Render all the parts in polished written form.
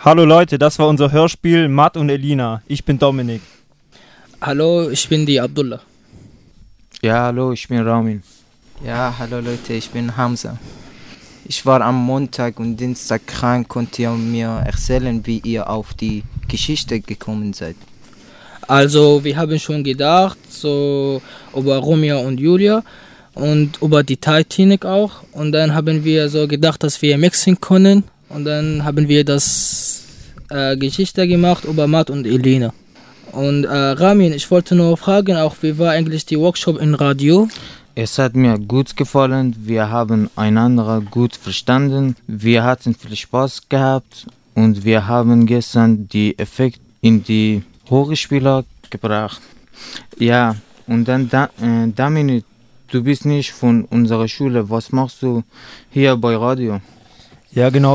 Hallo Leute, das war unser Hörspiel Matt und Elina. Ich bin Dominik. Hallo, ich bin die Abdullah. Ja, hallo, ich bin Ramin. Ja, hallo Leute, ich bin Hamza. Ich war am Montag und Dienstag krank. Könnt ihr mir erzählen, wie ihr auf die Geschichte gekommen seid? Also, wir haben schon gedacht, so über Romeo und Julia und über die Titanic auch. Und dann haben wir so gedacht, dass wir mixen können. Und dann haben wir das Geschichte gemacht über Matt und Elina. Und Ramin, ich wollte nur fragen, auch wie war eigentlich die Workshop im Radio? Es hat mir gut gefallen, wir haben einander gut verstanden, wir hatten viel Spaß gehabt und wir haben gestern die Effekte in die Hörspieler gebracht. Ja, und dann Dominik, du bist nicht von unserer Schule, was machst du hier bei Radio? Ja genau,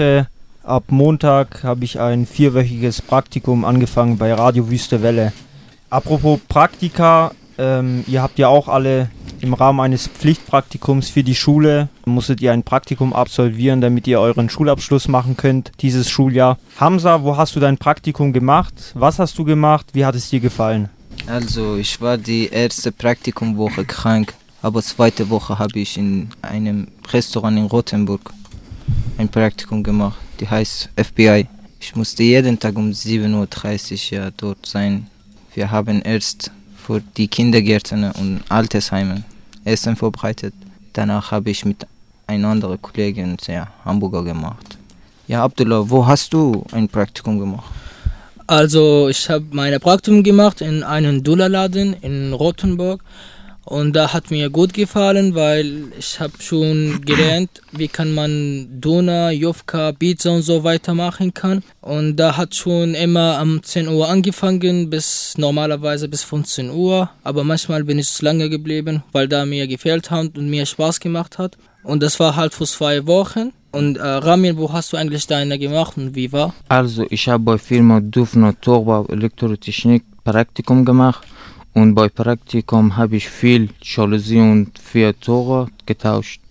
ab Montag habe ich ein 4-wöchiges Praktikum angefangen bei Radio Wüste Welle. Apropos Praktika, ihr habt ja auch alle im Rahmen eines Pflichtpraktikums für die Schule, musstet ihr ein Praktikum absolvieren, damit ihr euren Schulabschluss machen könnt, dieses Schuljahr. Hamza, wo hast du dein Praktikum gemacht? Was hast du gemacht? Wie hat es dir gefallen? Also, ich war die erste Praktikumwoche krank, aber zweite Woche habe ich in einem Restaurant in Rothenburg ein Praktikum gemacht, die heißt FBI. Ich musste jeden Tag um 7:30 Uhr dort sein. Wir haben erst für die Kindergärten und Altersheimen Essen vorbereitet. Danach habe ich mit einer anderen Kollegin Hamburger gemacht. Ja, Abdullah, wo hast du ein Praktikum gemacht? Also, ich habe mein Praktikum gemacht in einem Dönerladen in Rothenburg. Und da hat mir gut gefallen, weil ich habe schon gelernt, wie kann man Döner, Jofka, Pizza und so weiter machen kann. Und da hat schon immer um 10 Uhr angefangen, normalerweise bis 15 Uhr. Aber manchmal bin ich lange geblieben, weil da mir gefällt hat und mir Spaß gemacht hat. Und das war halt für 2 Wochen. Und Ramin, wo hast du eigentlich deine gemacht und wie war? Also ich habe bei Firma Dufner Turbo Elektrotechnik Praktikum gemacht. Und bei Praktikum habe ich viel Jalousie und 4 Tore getauscht.